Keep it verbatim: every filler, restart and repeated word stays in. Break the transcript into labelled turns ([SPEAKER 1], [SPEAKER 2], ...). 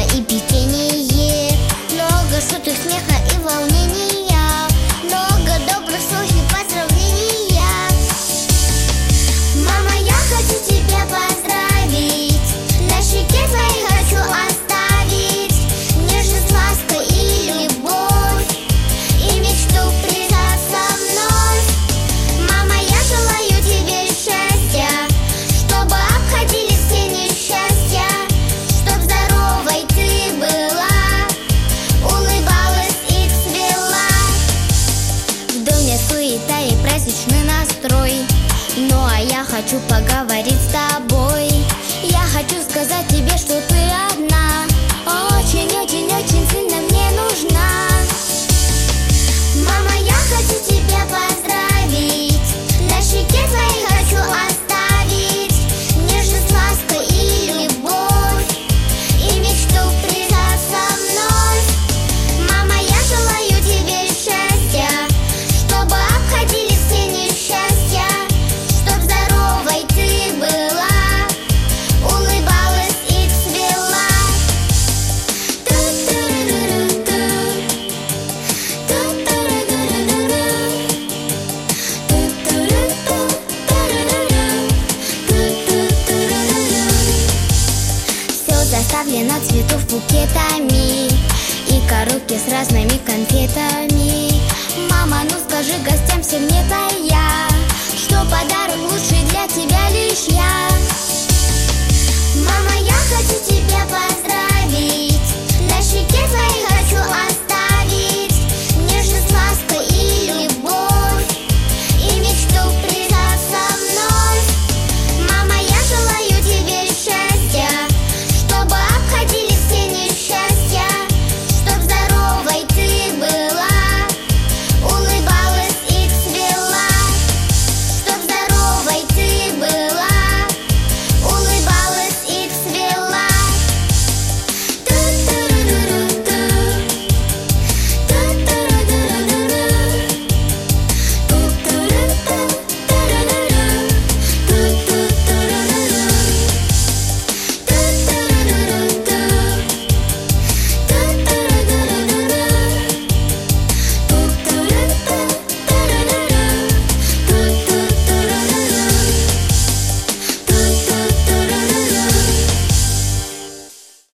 [SPEAKER 1] и печенье, много шуток, смеха и волнения, много добрых слов и поздравления. Мама, я хочу тебя поздравить, на щеке твоей хочу оставить нежность, лаской и любовь, и мечту прижаться вновь. Мама, я желаю тебе счастья, чтобы обходили все несчастья, чтоб здоровой ты была, улыбалась и цвела. В доме суета и праздничный настрой, ну а я хочу поговорить с тобой. Я хочу сказать тебе, что ты одна, очень-очень-очень сильно мне нужна. Мама, я хочу тебя поздравить, на щеке твоей хочу оставить нежность, лаской и любовь, и мечту прижаться вновь. Мама, я желаю тебе счастья, чтобы обходили все несчастья, чтоб здоровой ты была, улыбалась и цвела. Ту-ту-ру-ру-ту, ту-ту-ру-ру-ру-ру, ту-ту-ру-ту, ту-ру-ру-ру, ту-ту-ру-ру-ру. Все заставлено цветов букетами и коробки с разными конфетами. Мама, ну скажи гостям всем не тая, что подарок лучший для тебя лишь я. Мама, я хочу тебя поздравить,